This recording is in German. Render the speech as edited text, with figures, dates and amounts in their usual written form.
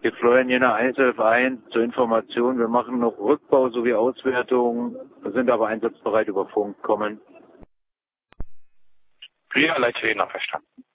Wir feuern hier eine Einzelhilfe ein zur Information. Wir machen noch Rückbau sowie Auswertung, sind aber einsatzbereit über Funk kommen. Ja, Leitstelle verstanden.